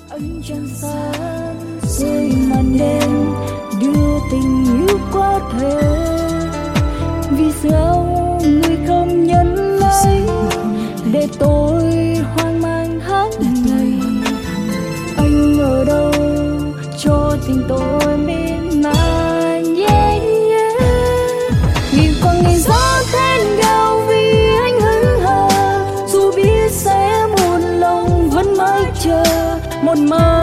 Ánh trăng sáng rơi màn đêm đưa tình yêu qua thềm. Vì sao người không nhấn lấy để tôi hoang mang tháng ngày? Anh ở đâu cho tình tôi miên man? Yeah, yeah. Nghìn con nghìn gió thét gào vì anh hững hờ, dù biết sẽ một lòng vẫn mãi chờ một mơ